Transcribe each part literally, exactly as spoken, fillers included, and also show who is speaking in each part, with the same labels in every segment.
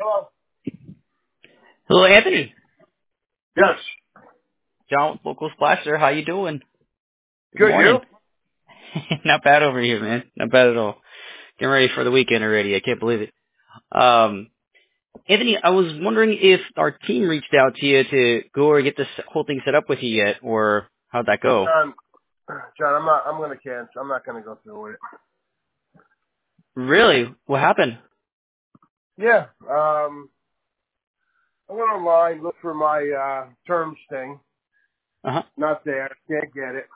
Speaker 1: Hello.
Speaker 2: Hello, Anthony.
Speaker 1: Yes.
Speaker 2: John with Local Splasher. How you doing? Good
Speaker 1: Good. You?
Speaker 2: morning. Not bad over here, man. Not bad at all. Getting ready for the weekend already. I can't believe it. Um, Anthony, I was wondering if our team reached out to you to go or get this whole thing set up with you yet, or how'd that go?
Speaker 1: John. John, I'm not. I'm going to cancel. I'm not going to go through with it.
Speaker 2: Really? What happened?
Speaker 1: Yeah. Um. I went online, looked for my uh terms thing.
Speaker 2: Uh-huh.
Speaker 1: Not there. Can't get it.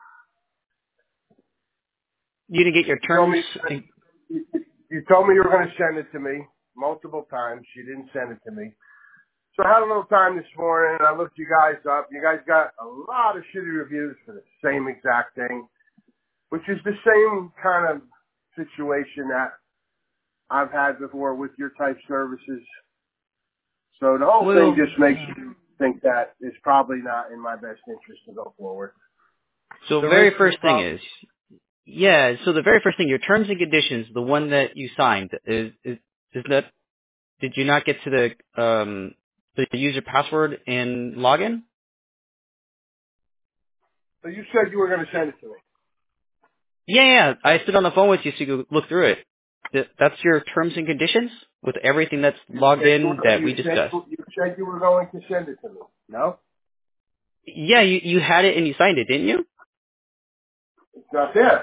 Speaker 2: You didn't get your
Speaker 1: You told
Speaker 2: terms?
Speaker 1: me. You, you told me you were going to send it to me multiple times. You didn't send it to me. So I had a little time this morning, and I looked you guys up. You guys got a lot of shitty reviews for the same exact thing, which is the same kind of situation that I've had before with your type services. So the whole thing
Speaker 2: Well,
Speaker 1: just makes you think that it's probably not in my best interest to go forward.
Speaker 2: so
Speaker 1: The
Speaker 2: very
Speaker 1: rates is
Speaker 2: first thing
Speaker 1: probably,
Speaker 2: is, yeah, so the very first thing, your terms and conditions, the one that you signed, is, is, is that did you not get to the um the user password and login?
Speaker 1: so you said you were going to send it to me.
Speaker 2: Yeah, yeah. I stood on the phone with you so you could look through it. Th- That's your terms and conditions with everything that's
Speaker 1: You
Speaker 2: logged
Speaker 1: said you
Speaker 2: in
Speaker 1: were,
Speaker 2: that
Speaker 1: you
Speaker 2: we
Speaker 1: said,
Speaker 2: discussed.
Speaker 1: you said you were going to send it to me. No?
Speaker 2: Yeah, you you had it and you signed it, didn't you?
Speaker 1: It's not there.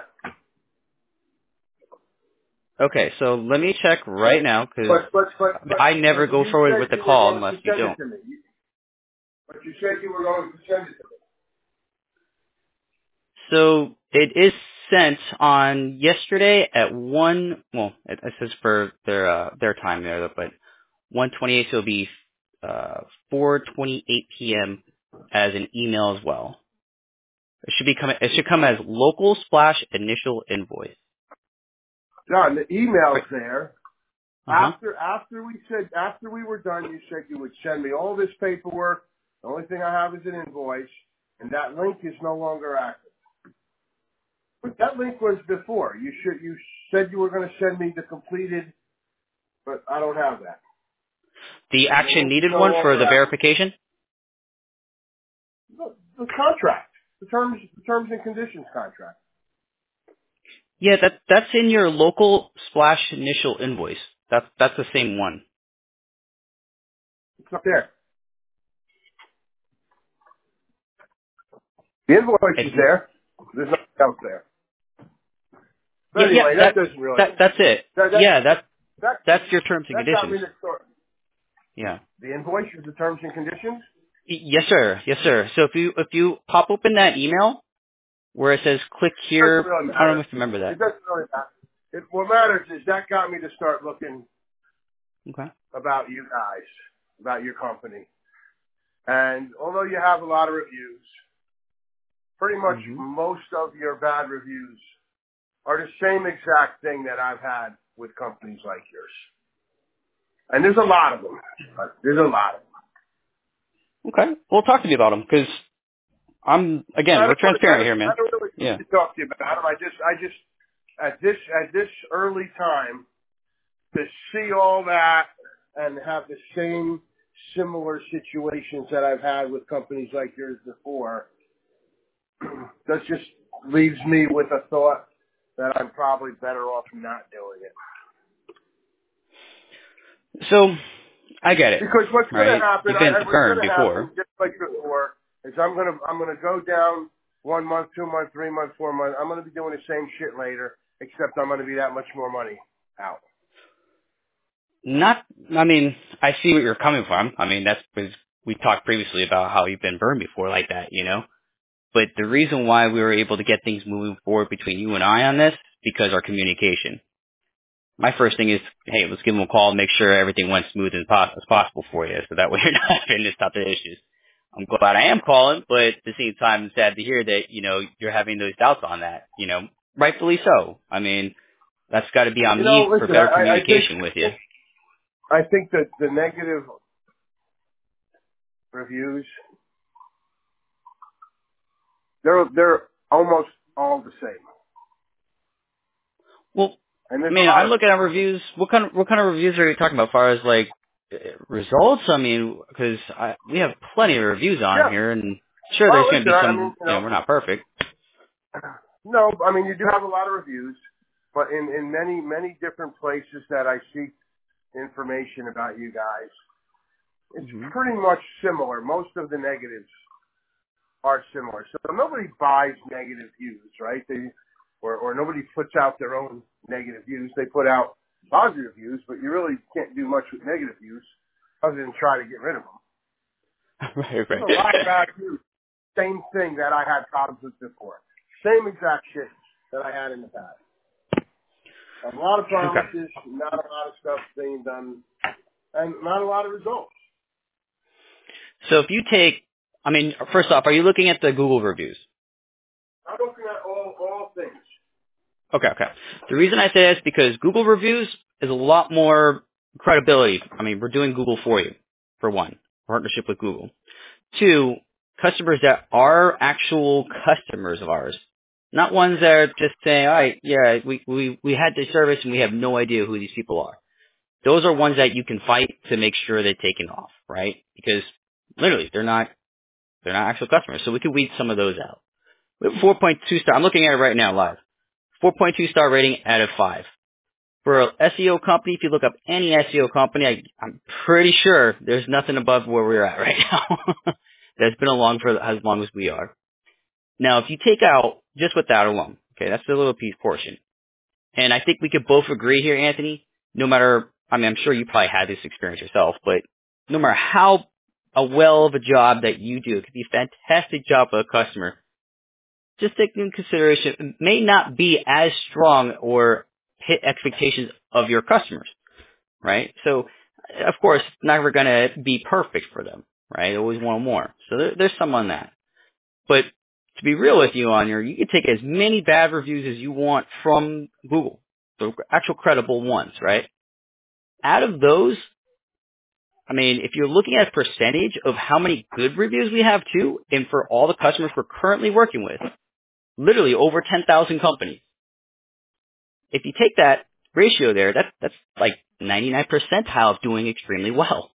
Speaker 2: Okay, so let me check right now because
Speaker 1: But, but, but, but,
Speaker 2: I never
Speaker 1: but
Speaker 2: go
Speaker 1: you
Speaker 2: forward with
Speaker 1: said
Speaker 2: the
Speaker 1: you were
Speaker 2: call
Speaker 1: going
Speaker 2: unless
Speaker 1: to
Speaker 2: you
Speaker 1: send it
Speaker 2: don't.
Speaker 1: to me. You- But you said you were going to send it to me.
Speaker 2: So it is sent on yesterday at one. Well, it, it says for their uh, their time there, but one twenty-eight. So it'll be uh, four twenty-eight p.m. as an email as well. It should be coming. It should come as local splash initial invoice.
Speaker 1: John, the email's
Speaker 2: Right.
Speaker 1: there.
Speaker 2: Uh huh.
Speaker 1: After after we said after we were done, you said you would send me all this paperwork. The only thing I have is an invoice, and that link is no longer active. But that link was before. You should you said you were going to send me the completed, but I don't have that.
Speaker 2: The
Speaker 1: And the
Speaker 2: action
Speaker 1: link is
Speaker 2: needed
Speaker 1: no
Speaker 2: one for
Speaker 1: longer
Speaker 2: the
Speaker 1: active.
Speaker 2: verification.
Speaker 1: The, the contract, the terms, the terms and conditions contract.
Speaker 2: Yeah, that that's in your local splash initial invoice. That's that's the same one.
Speaker 1: It's not there. The invoice
Speaker 2: It's,
Speaker 1: is there. There's nothing else there.
Speaker 2: yeah,
Speaker 1: But
Speaker 2: yeah.
Speaker 1: anyway, that
Speaker 2: That
Speaker 1: doesn't really.
Speaker 2: that that's it.
Speaker 1: That that
Speaker 2: Yeah, that
Speaker 1: that
Speaker 2: that's your terms and
Speaker 1: that got
Speaker 2: conditions.
Speaker 1: me to start.
Speaker 2: Yeah.
Speaker 1: The invoice is the terms and conditions.
Speaker 2: Y- Yes, sir. Yes, sir. So if you if you pop open that email where it says click
Speaker 1: It doesn't
Speaker 2: here,
Speaker 1: really
Speaker 2: I don't know
Speaker 1: matter.
Speaker 2: if you remember
Speaker 1: It
Speaker 2: that.
Speaker 1: doesn't really matter. It, what matters is that got me to start looking
Speaker 2: Okay.
Speaker 1: about you guys, about your company. And although you have a lot of reviews, pretty much
Speaker 2: Mhm.
Speaker 1: most of your bad reviews are the same exact thing that I've had with companies like yours. And there's a lot of them. There's a lot of them.
Speaker 2: Okay. Well, talk to me about them because I'm again
Speaker 1: I
Speaker 2: we're
Speaker 1: don't, really, I
Speaker 2: transparent
Speaker 1: don't,
Speaker 2: here,
Speaker 1: I
Speaker 2: man.
Speaker 1: don't really
Speaker 2: Yeah.
Speaker 1: need to talk to you about them. I just, I just, at this, at this early time, to see all that and have the same similar situations that I've had with companies like yours before, that just leaves me with a thought that I'm probably better off not doing it.
Speaker 2: So I get it,
Speaker 1: Because what's going to
Speaker 2: right?
Speaker 1: happen,
Speaker 2: You've
Speaker 1: I,
Speaker 2: been
Speaker 1: I- what's going
Speaker 2: burned
Speaker 1: to happen,
Speaker 2: before.
Speaker 1: just like before, is I'm going to I'm going to go down one month, two months, three months, four months. I'm going to be doing the same shit later, except I'm going to be that much more money out.
Speaker 2: Not, I mean, I see what you're coming from. I mean, that's because we talked previously about how you've been burned before like that, you know? But the reason why we were able to get things moving forward between you and I on this, because our communication. My first thing is, hey, let's give them a call and make sure everything went smooth as, pos- as possible for you, so that way you're not having this type of issues. I'm glad I am calling, but at the same time, it's sad to hear that, you know, you're having those doubts on that, you know, rightfully so. I mean, that's got to be on
Speaker 1: You know,
Speaker 2: me for
Speaker 1: listen,
Speaker 2: better
Speaker 1: I, I think
Speaker 2: communication with you.
Speaker 1: I think that the negative reviews, they're they're almost all the same,
Speaker 2: Well,
Speaker 1: and
Speaker 2: I
Speaker 1: there's a
Speaker 2: mean,
Speaker 1: lot
Speaker 2: I'm
Speaker 1: of
Speaker 2: looking at reviews. What kind of what kind of reviews are you talking about? As far as like uh, results? I mean, because we have plenty of reviews on
Speaker 1: Yeah.
Speaker 2: here, and sure,
Speaker 1: Well,
Speaker 2: there's going to
Speaker 1: listen,
Speaker 2: be
Speaker 1: I
Speaker 2: some.
Speaker 1: mean, you
Speaker 2: You know,
Speaker 1: know,
Speaker 2: we're not perfect.
Speaker 1: no, I mean, you do have a lot of reviews, but in, in many, many different places that I seek information about you guys, it's
Speaker 2: Mm-hmm.
Speaker 1: pretty much similar. Most of the negatives are similar. So nobody buys negative views, right? They, or, or nobody puts out their own negative views. They put out positive views, but you really can't do much with negative views other than try to get rid of them.
Speaker 2: Right,
Speaker 1: There's
Speaker 2: right.
Speaker 1: a lot of bad views. Same thing that I had problems with before. Same exact shit that I had in the past. A lot of
Speaker 2: Okay.
Speaker 1: promises, not a lot of stuff being done, and not a lot of results.
Speaker 2: So if you take, I mean, first off, are you looking at the Google reviews?
Speaker 1: I'm looking at all, all things.
Speaker 2: Okay, okay. The reason I say that is because Google reviews is a lot more credibility. I mean, we're doing Google for you, for one, partnership with Google. Two, customers that are actual customers of ours, not ones that are just saying, all right, yeah, we, we, we had this service and we have no idea who these people are. Those are ones that you can fight to make sure they're taken off, right? Because literally, they're not, they're not actual customers. So we can weed some of those out. We have four point two star. I'm looking at it right now live. four point two star rating out of five. For an S E O company, if you look up any S E O company, I, I'm pretty sure there's nothing above where we're at right now. That's been along for as long as we are. Now, if you take out just with that alone, okay, that's the little piece portion. And I think we could both agree here, Anthony, no matter, I mean, I'm sure you probably had this experience yourself, but no matter how a well of a job that you do, it could be a fantastic job for a customer, just take into consideration, it may not be as strong or hit expectations of your customers, right? So, of course, it's never going to be perfect for them, right? They always want more. So there, there's some on that. But to be real with you on here, you can take as many bad reviews as you want from Google, the actual credible ones, right? Out of those, I mean, if you're looking at a percentage of how many good reviews we have too, and for all the customers we're currently working with, literally over ten thousand companies. If you take that ratio there, that's, that's like ninety-nine percentile of doing extremely well,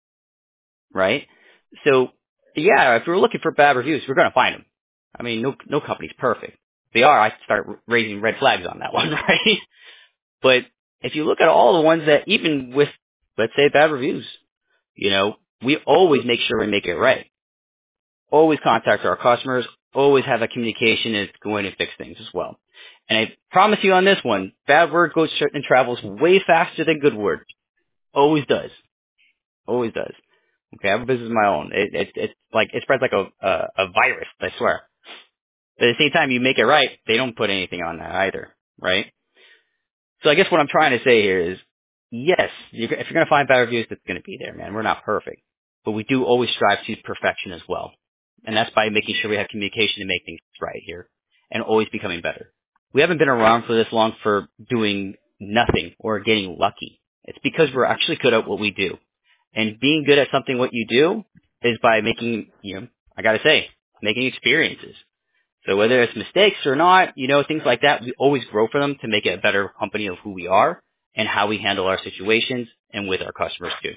Speaker 2: right? So, yeah, if we're looking for bad reviews, we're going to find them. I mean, no, no company's perfect. If they are, I start raising red flags on that one, right? But if you look at all the ones that, even with, let's say, bad reviews, you know, we always make sure we make it right. Always contact our customers, always have a communication that's going to fix things as well. And I promise you on this one, bad word goes and travels way faster than good word. Always does. Always does. Okay, I have a business of my own. It, it, it's like, it spreads like a, a, a virus, I swear. But at the same time, you make it right, they don't put anything on that either, right? So I guess what I'm trying to say here is, yes, you're, if you're going to find bad reviews, that's going to be there, man. We're not perfect. But we do always strive to perfection as well. And that's by making sure we have communication to make things right here and always becoming better. We haven't been around for this long for doing nothing or getting lucky. It's because we're actually good at what we do. And being good at something what you do is by making, you know, I got to say, making experiences. So whether it's mistakes or not, you know, things like that, we always grow for them to make it a better company of who we are and how we handle our situations and with our customers too.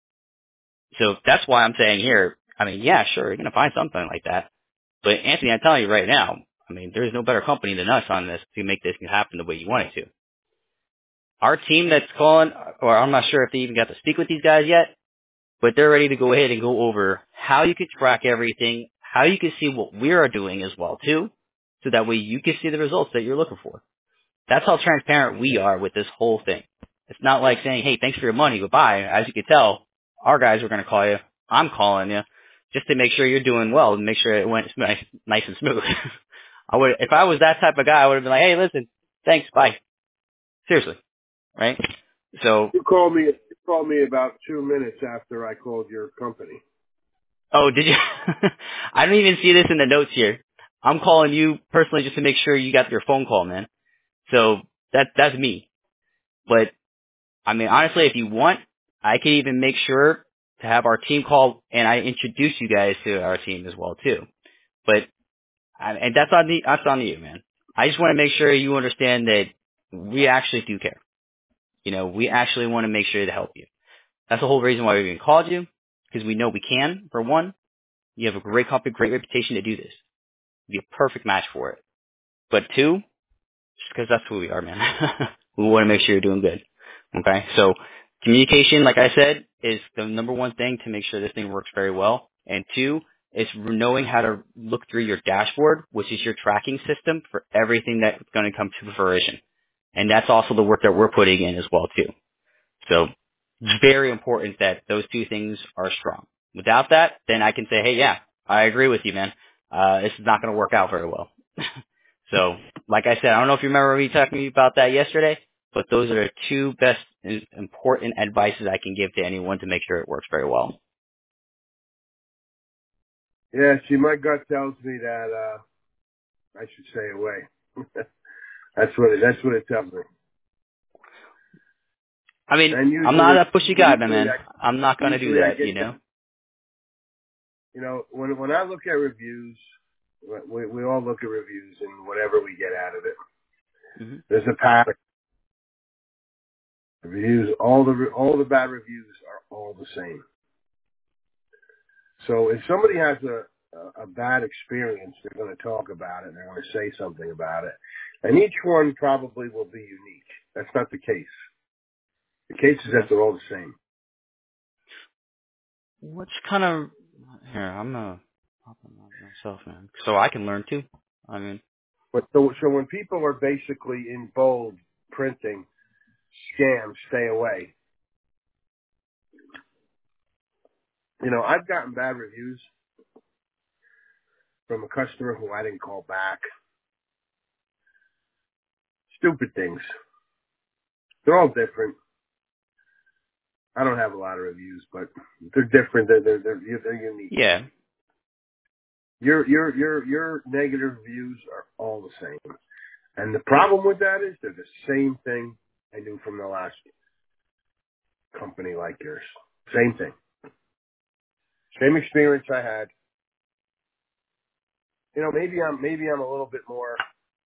Speaker 2: So that's why I'm saying here, I mean, yeah, sure, you're going to find something like that. But Anthony, I'm telling you right now, I mean, there's no better company than us on this to make this happen the way you want it to. Our team that's calling, or I'm not sure if they even got to speak with these guys yet, but they're ready to go ahead and go over how you can track everything, how you can see what we are doing as well too, so that way you can see the results that you're looking for. That's how transparent we are with this whole thing. It's not like saying, hey, thanks for your money, goodbye. As you can tell, our guys are going to call you. I'm calling you just to make sure you're doing well and make sure it went nice, nice and smooth. I would, if I was that type of guy, I would have been like, hey, listen, thanks, bye. Seriously, right? So,
Speaker 1: You called me. You called me about two minutes after I called your company.
Speaker 2: oh, did you? I don't even see this in the notes here. I'm calling you personally just to make sure you got your phone call, man. So that that's me. But I mean, honestly, if you want, I can even make sure to have our team call and I introduce you guys to our team as well too. But and that's on the that's on you, man. I just want to make sure you understand that we actually do care. You know, we actually want to make sure to help you. That's the whole reason why we even called you, because we know we can, for one. You have a great company, great reputation to do this. You'd be a perfect match for it. But two, just because that's who we are, man. We want to make sure you're doing good. Okay? So communication, like I said, is the number one thing to make sure this thing works very well. And two, is knowing how to look through your dashboard, which is your tracking system for everything that's going to come to fruition. And that's also the work that we're putting in as well, too. So it's very important that those two things are strong. Without that, then I can say, hey, yeah, I agree with you, man. Uh, this is not going to work out very well. So, like I said, I don't know if you remember me talking to you about that yesterday, but those are the two best and important advices I can give to anyone to make sure it works very well.
Speaker 1: Yeah, see, my gut tells me that uh, I should stay away. that's what it, that's what it tells me.
Speaker 2: I mean,
Speaker 1: And
Speaker 2: I'm
Speaker 1: usually,
Speaker 2: not a pushy guy, my
Speaker 1: usually
Speaker 2: man.
Speaker 1: I,
Speaker 2: I'm not going to do
Speaker 1: usually I
Speaker 2: that,
Speaker 1: get,
Speaker 2: you know?
Speaker 1: you know, when when I look at reviews, we we all look at reviews and whatever we get out of it.
Speaker 2: Mm-hmm.
Speaker 1: There's a pattern. Reviews, all the all the bad reviews are all the same. So if somebody has a a, a bad experience, they're going to talk about it. And they're going to say something about it, and each one probably will be unique. That's not the case. The case is that they're all the same.
Speaker 2: What's kind of here? I'm gonna pop them on myself, man, so I can learn too. I mean,
Speaker 1: But so so when people are basically in bold printing scams, stay away. You know, I've gotten bad reviews from a customer who I didn't call back. Stupid things. They're all different. I don't have a lot of reviews, but they're different. They're they're they're, they're unique.
Speaker 2: yeah.
Speaker 1: Your your your your negative reviews are all the same. And the problem with that is they're the same thing I knew from the last company like yours. Same thing. Same experience I had. You know, maybe I'm maybe I'm a little bit more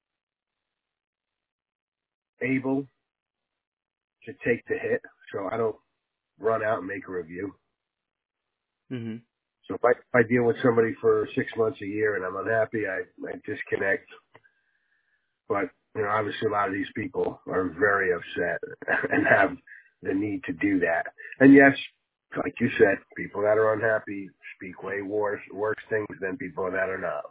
Speaker 1: able to take the hit, so I don't run out and make a review.
Speaker 2: Mhm.
Speaker 1: So if I, if I deal with somebody for six months, a year, and I'm unhappy, I, I disconnect. But, you know, obviously a lot of these people are very upset and have the need to do that. And yes, like you said, people that are unhappy speak way worse, worse things than people that are not.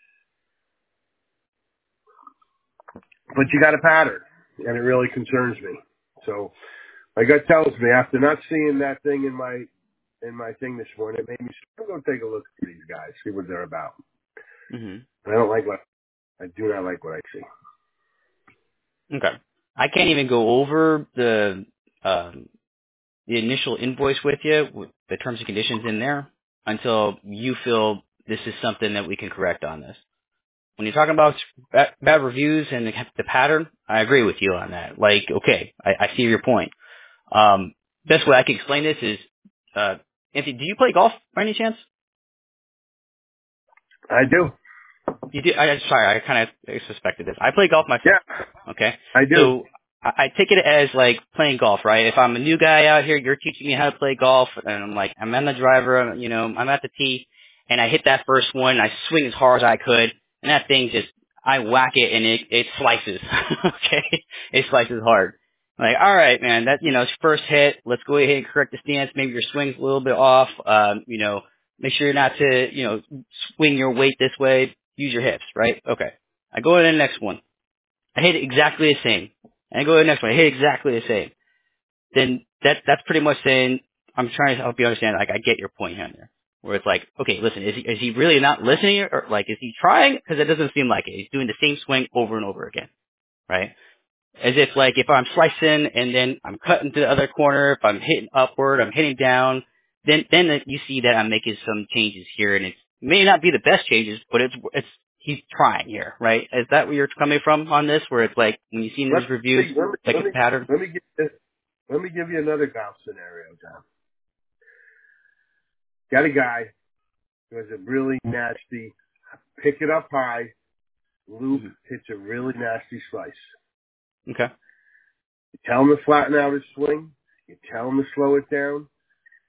Speaker 1: But you got a pattern, and it really concerns me. So my gut tells me after not seeing that thing in my in my thing this morning, it made me say, I'm going to take a look at these guys, see what they're about.
Speaker 2: Mhm.
Speaker 1: And I don't like what I do not like what I see.
Speaker 2: Okay. I can't even go over the um, the initial invoice with you, with the terms and conditions in there, until you feel this is something that we can correct on this. When you're talking about bad, bad reviews and the, the pattern, I agree with you on that. Like, okay, I, I see your point. Um, best way I can explain this is, uh, Anthony, do you play golf by any chance?
Speaker 1: I do.
Speaker 2: You do. I, sorry, I kind of suspected this. I play golf myself.
Speaker 1: Yeah,
Speaker 2: Okay,
Speaker 1: I do.
Speaker 2: so I, I take it as like playing golf, right? If I'm a new guy out here, you're teaching me how to play golf, and I'm like, I'm on the driver, you know, I'm at the tee, and I hit that first one, I swing as hard as I could, and that thing just, I whack it, and it it slices. Okay, it slices hard. I'm like, all right, man, that you know, it's first hit. Let's go ahead and correct the stance. Maybe your swing's a little bit off. Um, you know, make sure not to, you know, swing your weight this way. Use your hips, right? Okay. I go to the next one. I hit it exactly the same. And I go to the next one. I hit exactly the same. Then that that's pretty much saying, I'm trying to help you understand, like, I get your point here and there. Where it's like, okay, listen, is he, is he really not listening? Or, like, is he trying? Because it doesn't seem like it. He's doing the same swing over and over again, right? As if, like, if I'm slicing and then I'm cutting to the other corner, if I'm hitting upward, I'm hitting down, then then you see that I'm making some changes here, and it may not be the best changes, but it's it's he's trying here, right? Is that where you're coming from on this? Where it's like when you see
Speaker 1: Let
Speaker 2: these reviews,
Speaker 1: me, let me,
Speaker 2: like
Speaker 1: let
Speaker 2: a
Speaker 1: me,
Speaker 2: pattern.
Speaker 1: let me give this, let me give you another golf scenario, John. Got a guy who has a really nasty, pick it up high, loop,
Speaker 2: Mm-hmm.
Speaker 1: hits a really nasty slice.
Speaker 2: Okay.
Speaker 1: You tell him to flatten out his swing. You tell him to slow it down.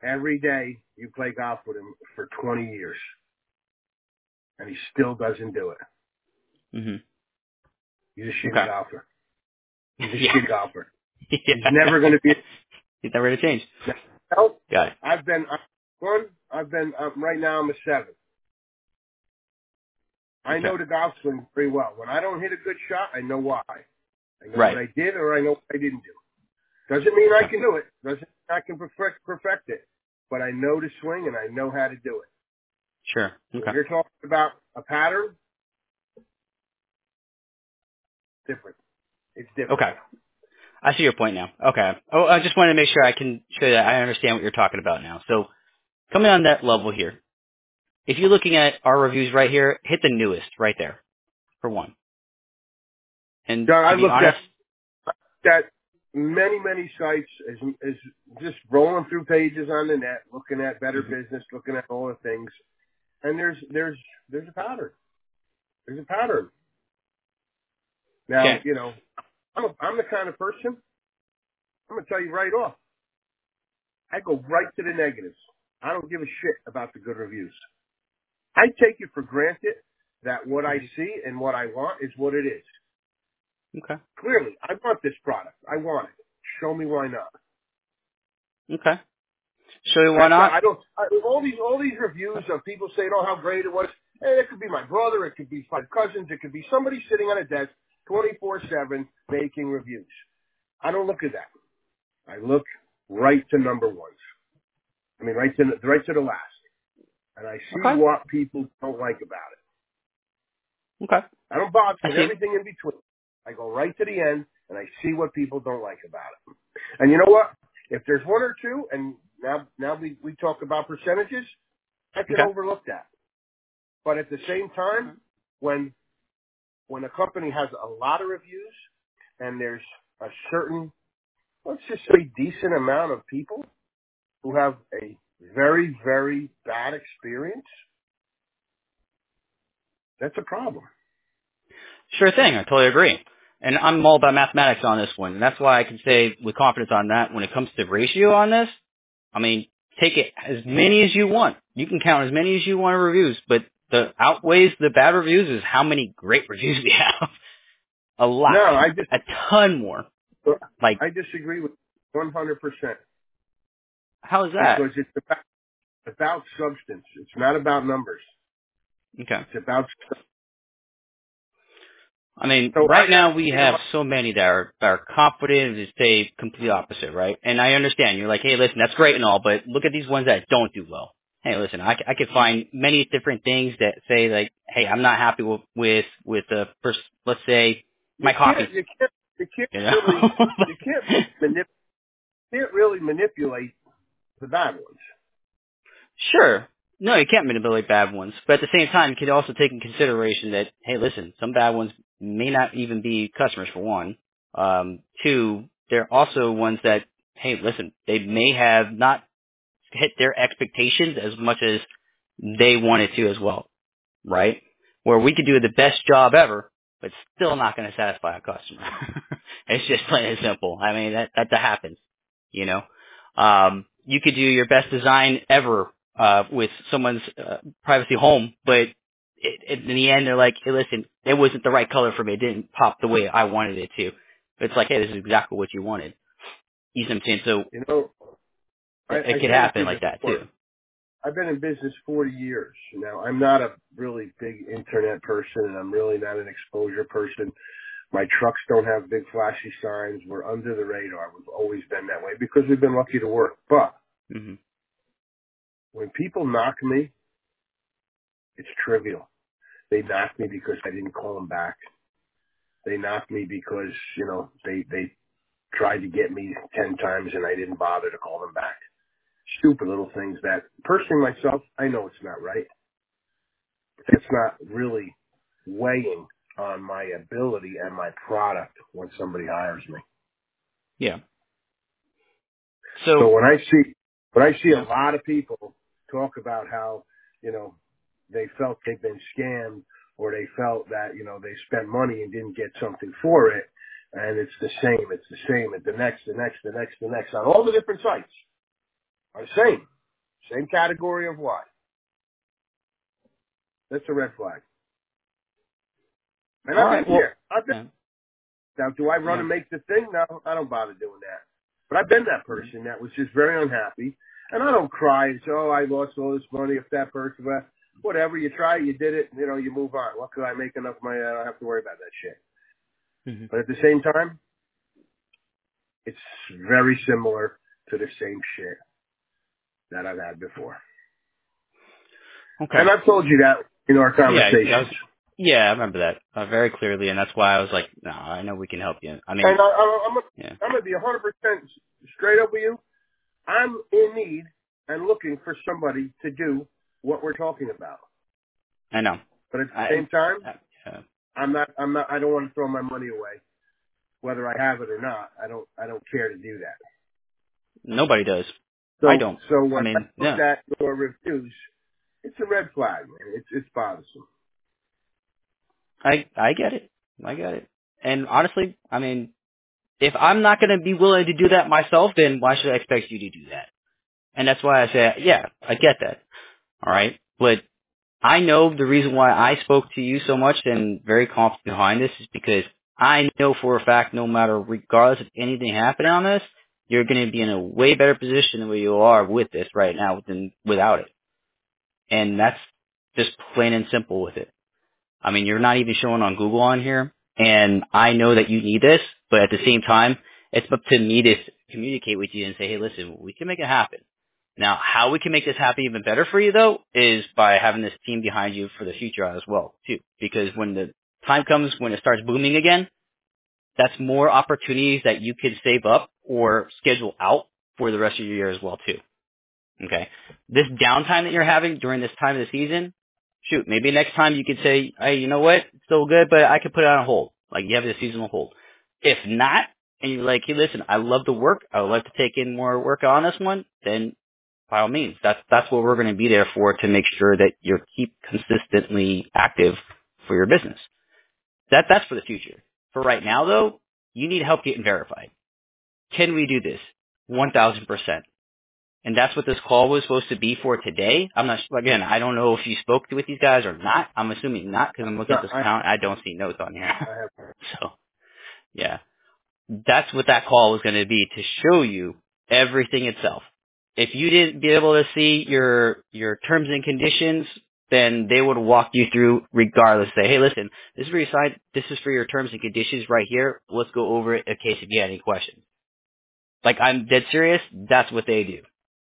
Speaker 1: every day you play golf with him for twenty years, and he still doesn't do it.
Speaker 2: Mm-hmm.
Speaker 1: He's a shitty
Speaker 2: Okay.
Speaker 1: golfer. He's a
Speaker 2: yeah.
Speaker 1: shitty golfer.
Speaker 2: yeah.
Speaker 1: He's never going to be.
Speaker 2: He's never going to change.
Speaker 1: No,
Speaker 2: Got it.
Speaker 1: I've been I'm one. I've been um, right now. I'm a seven. I
Speaker 2: Okay.
Speaker 1: know the golf swing pretty well. When I don't hit a good shot, I know why. I know
Speaker 2: Right.
Speaker 1: what I did, or I know what I didn't do. Doesn't mean I
Speaker 2: Okay.
Speaker 1: can do it. Doesn't mean I can perfect perfect it. But I know the swing and I know how to do it.
Speaker 2: Sure.
Speaker 1: When
Speaker 2: Okay.
Speaker 1: you're talking about a pattern, different. It's different.
Speaker 2: Okay. I see your point now. Okay. Oh, I just wanted to make sure I can show that I understand what you're talking about now. So coming on that level here, if you're looking at our reviews right here, hit the newest right there for one. And
Speaker 1: John, I
Speaker 2: to be
Speaker 1: looked
Speaker 2: honest,
Speaker 1: at that many, many sites is is just rolling through pages on the net, looking at Better
Speaker 2: mhm.
Speaker 1: Business, looking at all the things, and there's there's there's a pattern. There's a pattern. Now,
Speaker 2: okay.
Speaker 1: you know, I'm a, I'm the kind of person. I'm gonna tell you right off. I go right to the negatives. I don't give a shit about the good reviews. I take it for granted that what I
Speaker 2: Mhm.
Speaker 1: see and what I want is what it is.
Speaker 2: Okay.
Speaker 1: Clearly, I want this product. I want it. Show me why not.
Speaker 2: Okay. Show you why
Speaker 1: That's not,
Speaker 2: not?
Speaker 1: I don't, I, all these, all these reviews of people saying, oh, how great it was. Hey, it could be my brother. It could be five cousins. It could be somebody sitting on a desk twenty-four seven making reviews. I don't look at that. I look right to number ones. I mean, right to, right to the last. And I see
Speaker 2: Okay.
Speaker 1: what people don't like about it.
Speaker 2: Okay.
Speaker 1: I don't bother
Speaker 2: I
Speaker 1: with
Speaker 2: see.
Speaker 1: everything in between. I go right to the end and I see what people don't like about it. And you know what? If there's one or two, and now, now we, we talk about percentages, I can
Speaker 2: Okay.
Speaker 1: overlook that. But at the same time, when when a company has a lot of reviews and there's a certain, let's just say, decent amount of people who have a very, very bad experience, that's a problem.
Speaker 2: Sure thing. I totally agree. And I'm all about mathematics on this one. And that's why I can say with confidence on that when it comes to ratio on this, I mean, take it as many as you want. You can count as many as you want of reviews, but the outweighs the bad reviews is how many great reviews we have. A
Speaker 1: No,
Speaker 2: lot.
Speaker 1: I just
Speaker 2: A ton more. Like,
Speaker 1: I disagree with one hundred percent
Speaker 2: how is that?
Speaker 1: because it's about, about substance. It's not about numbers.
Speaker 2: Okay.
Speaker 1: It's about
Speaker 2: I mean,
Speaker 1: so I
Speaker 2: right
Speaker 1: got
Speaker 2: now we
Speaker 1: you know
Speaker 2: have so many that are, that are confident to say complete opposite, right? And I understand. You're like, hey, listen, that's great and all, but look at these ones that don't do well. Hey, listen, I, c- I could find many different things that say like, hey, I'm not happy with, with, with the first, let's say,
Speaker 1: you
Speaker 2: my
Speaker 1: can't
Speaker 2: coffee,
Speaker 1: you can't you can't
Speaker 2: you know?
Speaker 1: really you can't manip- can't really manipulate the bad ones.
Speaker 2: Sure. No, you can't manipulate bad ones. But at the same time, you can also take in consideration that, hey, listen, some bad ones may not even be customers for one. Um, two, they're also ones that, hey, listen, they may have not hit their expectations as much as they wanted to as well, right? Where we could do the best job ever, but still not going to satisfy a customer. It's just plain and simple. I mean, that, that, that happens, you know? Um, you could do your best design ever, uh, with someone's, uh, privacy home, but it, it, in the end, they're like, hey, listen, it wasn't the right color for me. It didn't pop the way I wanted it to. It's like, hey, this is exactly what you wanted. You know what I'm saying? So
Speaker 1: You know, I,
Speaker 2: it,
Speaker 1: I
Speaker 2: it could
Speaker 1: said it to
Speaker 2: happen
Speaker 1: you
Speaker 2: like that
Speaker 1: before.
Speaker 2: too.
Speaker 1: I've been in business forty years now. I'm not a really big internet person, and I'm really not an exposure person. My trucks don't have big flashy signs. We're under the radar. We've always been that way because we've been lucky to work. But
Speaker 2: hmm
Speaker 1: when people knock me, it's trivial. They knock me because I didn't call them back. They knock me because, you know, they, they tried to get me ten times and I didn't bother to call them back. Stupid little things that, personally myself, I know it's not right. It's not really weighing on my ability and my product when somebody hires me.
Speaker 2: Yeah.
Speaker 1: So
Speaker 2: So,
Speaker 1: when I see, when I see a
Speaker 2: yeah.
Speaker 1: lot of people talk about how, you know, they felt they've been scammed or they felt that, you know, they spent money and didn't get something for it, and it's the same, it's the same, at the next, the next, the next, the next, on all the different sites are the same. Same category of what? That's a red flag. And
Speaker 2: All
Speaker 1: I've
Speaker 2: right.
Speaker 1: been
Speaker 2: Well,
Speaker 1: here. I've been,
Speaker 2: yeah.
Speaker 1: now, do I run
Speaker 2: Yeah.
Speaker 1: and make the thing? No, I don't bother doing that. But I've been that person that was just very unhappy. And I don't cry and say, oh, I lost all this money if that person, but whatever, you try, you did it, you know, you move on. What could I make enough money? I don't have to worry about that shit.
Speaker 2: Mm-hmm.
Speaker 1: But at the same time, it's very similar to the same shit that I've had before.
Speaker 2: Okay.
Speaker 1: And I've told you that in our
Speaker 2: Yeah.
Speaker 1: conversations.
Speaker 2: Yeah. I, was, yeah, I remember that uh, very clearly, and that's why I was like, no, I know we can help you. I mean,
Speaker 1: And I, I, I'm gonna,
Speaker 2: yeah.
Speaker 1: I'm gonna be one hundred percent straight up with you. I'm in need and looking for somebody to do what we're talking about.
Speaker 2: I know.
Speaker 1: But at
Speaker 2: I,
Speaker 1: the same time,
Speaker 2: I yeah.
Speaker 1: I'm not, I'm not, I don't want to throw my money away, whether I have it or not. I don't, I don't care to do that.
Speaker 2: Nobody does. I
Speaker 1: So,
Speaker 2: don't.
Speaker 1: so
Speaker 2: I
Speaker 1: when I
Speaker 2: mean,
Speaker 1: looked
Speaker 2: yeah.
Speaker 1: at your reviews, it's a red flag, man. It's, it's bothersome.
Speaker 2: I I get it. I get it. And honestly, I mean, if I'm not going to be willing to do that myself, then why should I expect you to do that? And that's why I say, yeah, I get that. All right. But I know the reason why I spoke to you so much and very confident behind this is because I know for a fact, no matter, regardless of anything happening on this, you're going to be in a way better position than where you are with this right now than without it. And that's just plain and simple with it. I mean, you're not even showing on Google on here, and I know that you need this, but at the same time, it's up to me to communicate with you and say, hey, listen, we can make it happen. Now, how we can make this happen even better for you, though, is by having this team behind you for the future as well, too. Because when the time comes when it starts booming again, that's more opportunities that you can save up or schedule out for the rest of your year as well, too. Okay. This downtime that you're having during this time of the season, shoot, maybe next time you could say, hey, you know what? It's still good, but I could put it on hold. Like you have the seasonal hold. If not, and you're like, hey, listen, I love the work. I would like to take in more work on this one, then by all means, that's, that's what we're going to be there for to make sure that you keep consistently active for your business. That, that's for the future. For right now, though, you need help getting verified. Can we do this? one thousand percent. And that's what this call was supposed to be for today. I'm not, again, I don't know if you spoke with these guys or not. I'm assuming not because I'm looking
Speaker 1: No,
Speaker 2: at this
Speaker 1: I,
Speaker 2: account. I don't see notes on here.
Speaker 1: I have.
Speaker 2: So, yeah, that's what that call was going to be, to show you everything itself. If you didn't be able to see your, your terms and conditions, then they would walk you through regardless. Say, hey, listen, this is for your side. This is for your terms and conditions right here. Let's go over it in case if you had any questions. Like, I'm dead serious. That's what they do.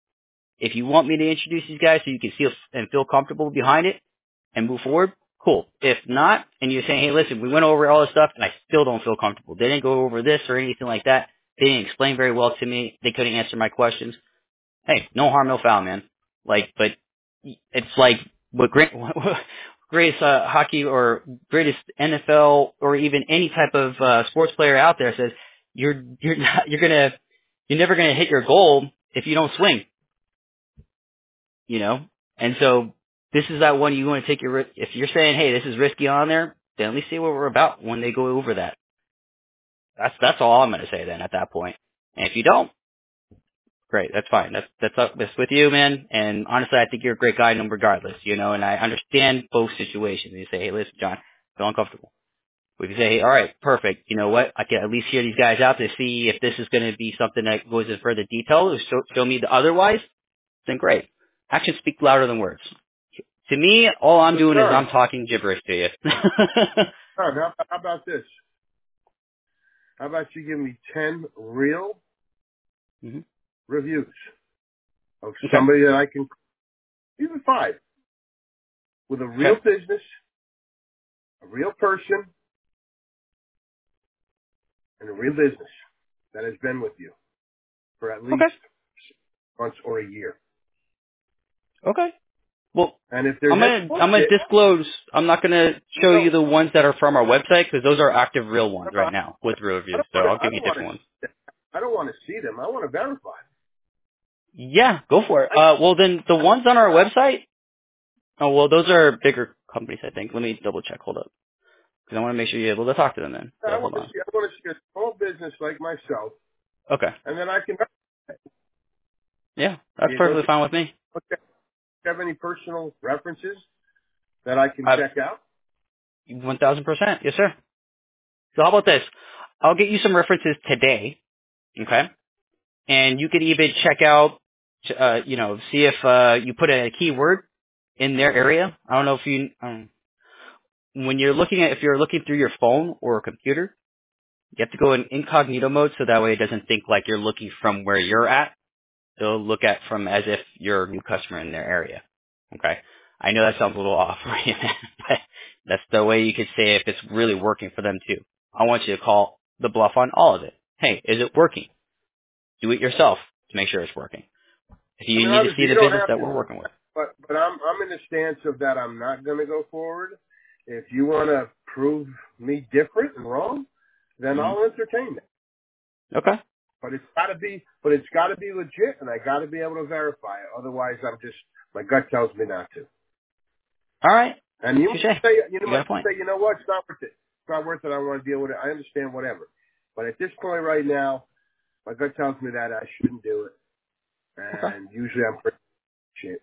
Speaker 2: If you want me to introduce these guys so you can feel and feel comfortable behind it and move forward, cool. If not, and you're saying, hey, listen, we went over all this stuff and I still don't feel comfortable. They didn't go over this or anything like that. They didn't explain very well to me. They couldn't answer my questions. Hey, no harm, no foul, man. Like, but it's like what great, greatest uh, hockey or greatest N F L or even any type of uh, sports player out there says, you're you're not you're gonna you're never gonna hit your goal if you don't swing. You know? And so this is that one you want to take your risk. If you're saying, hey, this is risky on there, then at least see what we're about when they go over that. That's that's all I'm going to say then at that point. And if you don't, great, that's fine. That's that's up that's with you, man. And honestly, I think you're a great guy, no regardless. You know, and I understand both situations. You say, hey, listen, John, feel uncomfortable. We can say, hey, all right, perfect. You know what? I can at least hear these guys out to see if this is going to be something that goes in further detail. Or show, show me the otherwise. Then great. Actions speak louder than words. To me, all I'm
Speaker 1: So,
Speaker 2: doing is
Speaker 1: John,
Speaker 2: I'm talking gibberish to you.
Speaker 1: John, how, how about this? How about you give me ten real
Speaker 2: hmm
Speaker 1: reviews of
Speaker 2: Okay.
Speaker 1: somebody that I can, even five, with a real
Speaker 2: Okay.
Speaker 1: business, a real person, and a real business that has been with you for at least
Speaker 2: Okay.
Speaker 1: months or a year.
Speaker 2: Okay. Well,
Speaker 1: And if there's
Speaker 2: I'm
Speaker 1: any
Speaker 2: gonna I'm gonna
Speaker 1: bullshit,
Speaker 2: disclose. I'm not gonna show
Speaker 1: no,
Speaker 2: you the ones that are from our website because those are active, real ones
Speaker 1: no,
Speaker 2: right now with real
Speaker 1: I
Speaker 2: reviews.
Speaker 1: don't
Speaker 2: So
Speaker 1: want to.
Speaker 2: I'll
Speaker 1: I
Speaker 2: give you
Speaker 1: don't want
Speaker 2: different ones.
Speaker 1: to. I don't want to see them. I want to verify.
Speaker 2: Yeah, go for it.
Speaker 1: I,
Speaker 2: Uh, well then the
Speaker 1: I,
Speaker 2: ones on our website. Oh well, those are bigger companies, I think. Let me double check. Hold up, because I want to make sure you're able to talk to them. Then,
Speaker 1: I
Speaker 2: so
Speaker 1: want
Speaker 2: hold
Speaker 1: to
Speaker 2: on.
Speaker 1: see. I want to see a small business like myself,
Speaker 2: Okay.
Speaker 1: and then I can.
Speaker 2: Yeah, that's
Speaker 1: You go
Speaker 2: perfectly
Speaker 1: to
Speaker 2: fine with me.
Speaker 1: Okay. Do you have any personal references that I can
Speaker 2: Uh,
Speaker 1: check out?
Speaker 2: one thousand percent. Yes, sir. So how about this? I'll get you some references today. Okay. And you could even check out, uh, you know, see if, uh, you put a keyword in their area. I don't know if you, um, when you're looking at, if you're looking through your phone or a computer, you have to go in incognito mode so that way it doesn't think like you're looking from where you're at. They'll look at from as if you're a new customer in their area. Okay. I know that sounds a little off, right? But that's the way you could say if it's really working for them too. I want you to call the bluff on all of it. Hey, is it working? Do it yourself to make sure it's working. If
Speaker 1: I
Speaker 2: you
Speaker 1: mean,
Speaker 2: need to
Speaker 1: obviously,
Speaker 2: see
Speaker 1: you
Speaker 2: the
Speaker 1: don't
Speaker 2: business
Speaker 1: have
Speaker 2: that
Speaker 1: to,
Speaker 2: we're working with.
Speaker 1: but but I'm I'm in the stance of that I'm not going to go forward. If you want to prove me different and wrong, then
Speaker 2: hmm
Speaker 1: I'll entertain it.
Speaker 2: Okay.
Speaker 1: But it's got to be, but it's got to be legit, and I got to be able to verify it. Otherwise, I'm just my gut tells me not to.
Speaker 2: All right.
Speaker 1: And you
Speaker 2: Touche.
Speaker 1: might say, you know,
Speaker 2: You got a
Speaker 1: might
Speaker 2: point.
Speaker 1: say, you know what, it's not worth it. It's not worth it. I don't want to deal with it. I understand whatever. But at this point right now, my gut tells me that I shouldn't do it.
Speaker 2: Okay.
Speaker 1: And usually I'm pretty shit.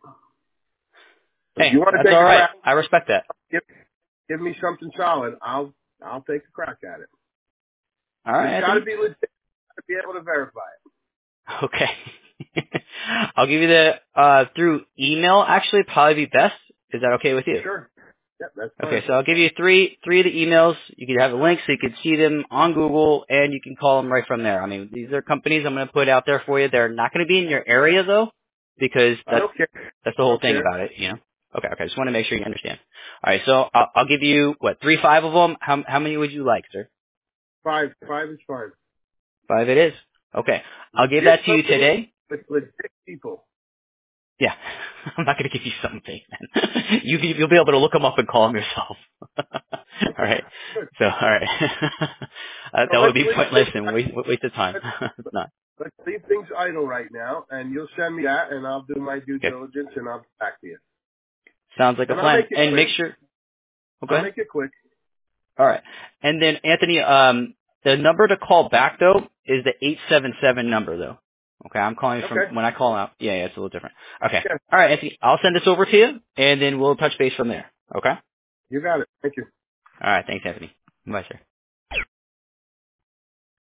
Speaker 1: But if
Speaker 2: Hey,
Speaker 1: you want to
Speaker 2: that's
Speaker 1: take
Speaker 2: all
Speaker 1: a
Speaker 2: right.
Speaker 1: crack,
Speaker 2: I respect that.
Speaker 1: give, give me something solid. I'll I'll take a crack at it.
Speaker 2: All
Speaker 1: But
Speaker 2: right,
Speaker 1: it's got to
Speaker 2: Anthony.
Speaker 1: be legit. To be able to verify it.
Speaker 2: Okay. I'll give you the, uh, through email actually probably be best. Is that okay with you?
Speaker 1: Sure. Yep, that's
Speaker 2: Okay,
Speaker 1: fine.
Speaker 2: so I'll give you three three of the emails. You can have a link so you can see them on Google, and you can call them right from there. I mean, these are companies I'm going to put out there for you. They're not going to be in your area though, because
Speaker 1: I
Speaker 2: that's
Speaker 1: don't care.
Speaker 2: that's the
Speaker 1: I
Speaker 2: whole
Speaker 1: don't
Speaker 2: thing
Speaker 1: care.
Speaker 2: about it, you know. Okay, okay. Just want to make sure you understand. All right, so I'll, I'll give you what three, five of them. How how many would you like, sir?
Speaker 1: Five. Five is fine.
Speaker 2: Five it is. Okay, I'll give
Speaker 1: Legit
Speaker 2: that to you
Speaker 1: company
Speaker 2: today.
Speaker 1: with legit people.
Speaker 2: Yeah, I'm not going to give you something fake, man. you can- you'll be able to look them up and call them yourself. all
Speaker 1: Okay.
Speaker 2: right.
Speaker 1: Good.
Speaker 2: So all right, uh,
Speaker 1: So
Speaker 2: that would
Speaker 1: let's
Speaker 2: be
Speaker 1: leave
Speaker 2: pointless
Speaker 1: things.
Speaker 2: and waste waste of time.
Speaker 1: Let's,
Speaker 2: it's not.
Speaker 1: let's leave things idle right now, and you'll send me that, and I'll do my due
Speaker 2: Okay.
Speaker 1: diligence, and I'll get back to you.
Speaker 2: Sounds like a
Speaker 1: And I'll
Speaker 2: plan.
Speaker 1: make it
Speaker 2: And
Speaker 1: quick.
Speaker 2: make sure.
Speaker 1: I'll
Speaker 2: Okay.
Speaker 1: make it quick.
Speaker 2: All right. And then Anthony, um, the number to call back though is the eight seven seven number though. Okay, I'm calling from
Speaker 1: Okay.
Speaker 2: when I call out. Yeah, yeah, it's a little different. Okay.
Speaker 1: Yeah.
Speaker 2: All right, Anthony, I'll send this over to you, and then we'll touch base from there. Okay.
Speaker 1: You got it. Thank you.
Speaker 2: All right. Thanks, Anthony. Bye, sir.